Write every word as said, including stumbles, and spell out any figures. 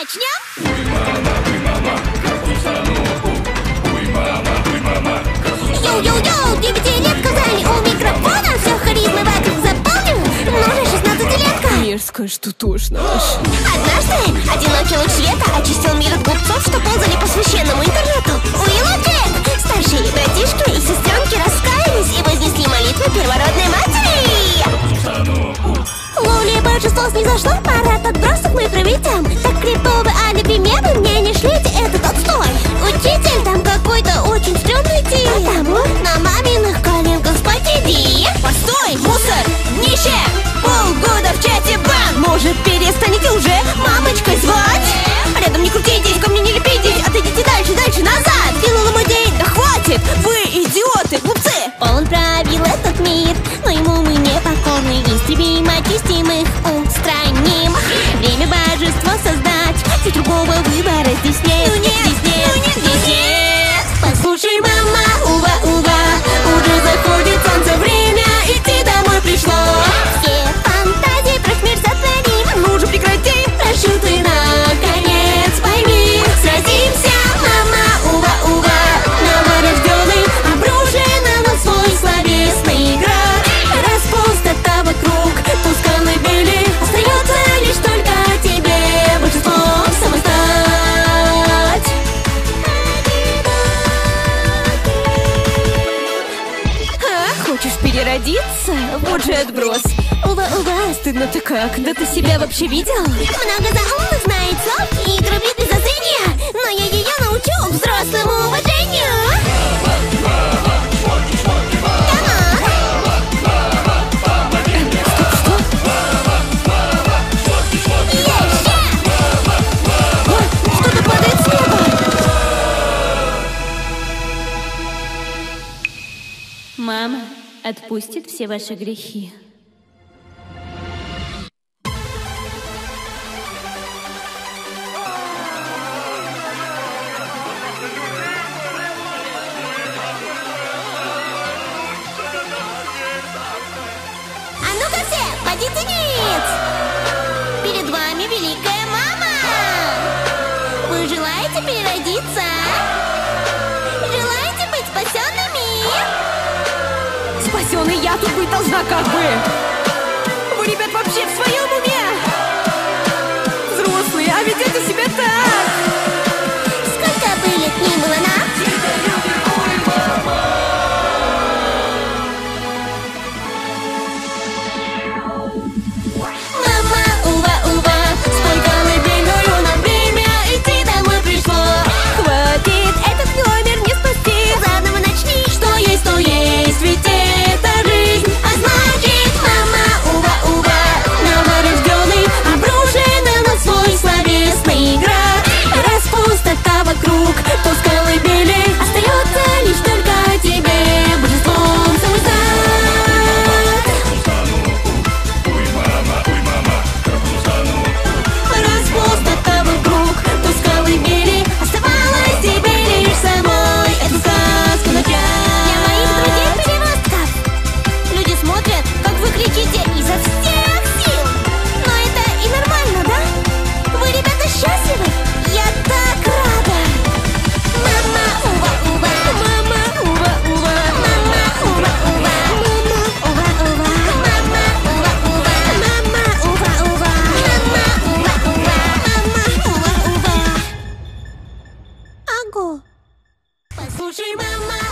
Йоу-йоу-йоу, девятилетка в зале, у микрофона все харизмы вокруг заполнен. Ну же, шестнадцатилетка. Мерзкая штутошна. Однажды одинокий луч света очистил мир от глупцов, что ползали по священному интернету. Уилл и Джек, старшие братишки и сестренки, раскаялись и вознесли молитву первородной матери. Лули, божество снизошло, парад отбросов мы проведем. Так криповые алиби мемы мне не шлите этот отстой. Учитель, там какой-то очень стрёмный тип, потому на маминых коленках спать иди. Постой, мусор, днище! Полгода в чате бан! Может, перестанете уже мамочкой звать? Рядом не крутитесь, ко мне не лепитесь. Отойдите дальше, дальше, назад. Кинула мой день, да хватит! Вы идиоты, глупцы! Он правил этот мир, но ему мы не покорны. Истребим, очистим их, устраним. Время божества создать, и другого выбора здесь нет. Ну нет, здесь нет, ну нет, здесь нет. Послушай, мама, ува-ува, уже заходит солнце, время идти домой пришло. Все фантазии про смерть сотворим. Ну же прекрати, Прошу ты, наконец, пойми. сразимся, Мама, ува-ува, новорожденный, обрушен на нас свой словесный град. раз пустота вокруг, Пусканы били, остается лишь только тебе большинством самой стать. а, хочешь переродиться? Вот же отброс. Ува-ува, Стыдно-то как, да ты себя вообще видел? много заумных знает слов и грубит без зазрения, но я ее научу взрослому уважению. Что-то падает с неба. Мама отпустит все ваши грехи. А ну-ка все, подите ниц! Перед вами великая мама! Вы желаете переродиться? Желаете быть спасенными? Спасенный я тут быть должна как бы. Вы, ребят, вообще в своем уме? Взрослые, а ведете себя так. Сколько бы лет ни было нам? Мама, ува-ува, Спой колыбельную, нам время идти домой пришло. Хватит, этот номер не спасти. заново начни. Что есть, то есть, ведь это жизнь. А значит, мама, ува-ува, Новорожденный, обрушен на нас свой словесный град. Раз пустота вокруг, то с колыбели остается лишь только тебе божеством самой стать. Раз пустота вокруг, то с колыбели оставалось тебе лишь самой эту сказку начать. Для моих друзей-переростков люди смотрят, как вы кричите изо всех сил. Но это и нормально, да? Вы, ребята, счастливы? Я так рада! Мама, ува-ува, Мама, ува-ува, мама, ува-ува, мама, ува-ува, мама, ува-ува, мама, ува-ува, мама, ува-ува, мама, ува-ува. Агу. послушай, мама.